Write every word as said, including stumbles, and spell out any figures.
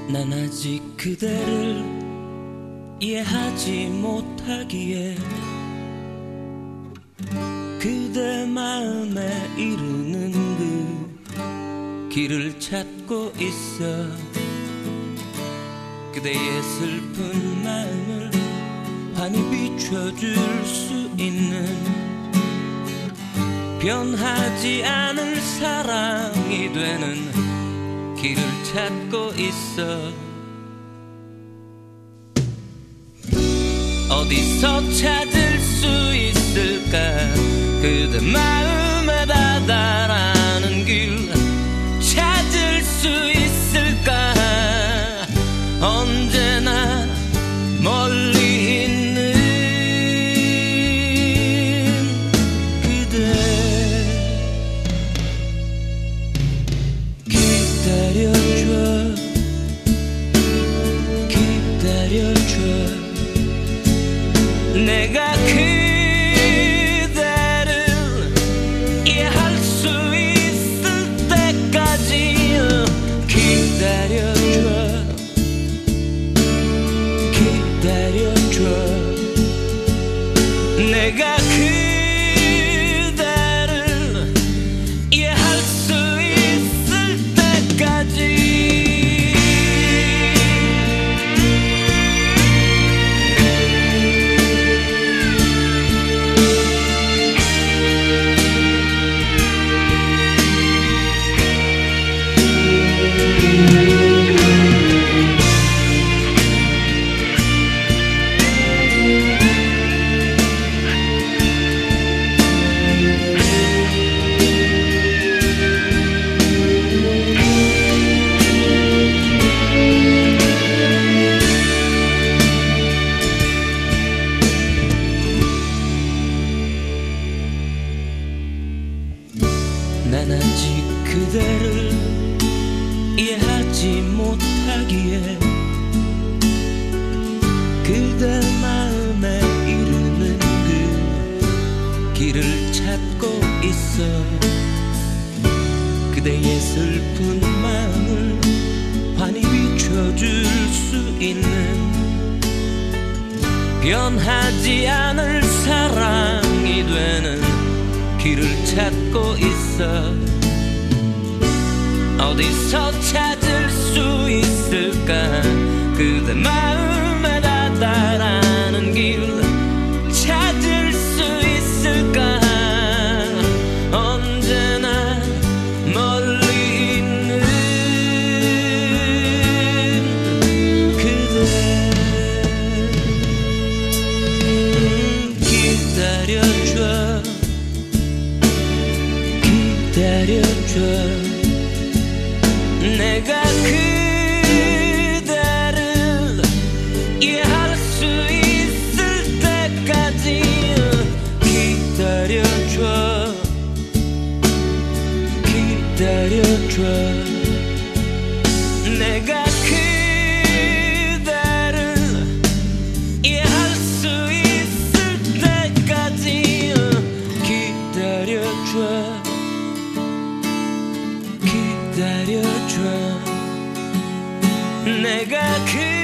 난 아직 그대를 이해하지 못하기에 그대 마음에 이르는 그 길을 찾고 있어. 그대의 슬픈 마음을 환히 비춰줄 수 있는 변하지 않을 사랑이 되는 길을 찾고 있어. 어디서 찾을 수 있을까 그대 마음에 다다라는 길 찾을 수 있을까. 언제나 멀리 있는 그대 기다려줘 기다려줘. 내가 그대를 이해할 수 있을 때까지 기다려줘 기다려줘. 내가 그대를 이해할 수 있을 때까지. 난 아직 그대를 이해하지 못하기에 그대 마음에 이르는 그 길을 찾고 있어. 그대의 슬픈 마음을 환히 비춰줄 수 있는 변하지 않을 사랑이 되는 길을 찾고 있어. 어디서 찾을 수 있을까 그대 마음에 다다라는 길 찾을 수 있을까. 언제나 멀리 있는 그대 기다려줘 기다려줘. 내가 그대를 이해할 수 있을 때까지 기다려줘 기다려줘. 내가 그대를 이해할 수 있을 때까지 기다려줘 기다려줘. 내가 그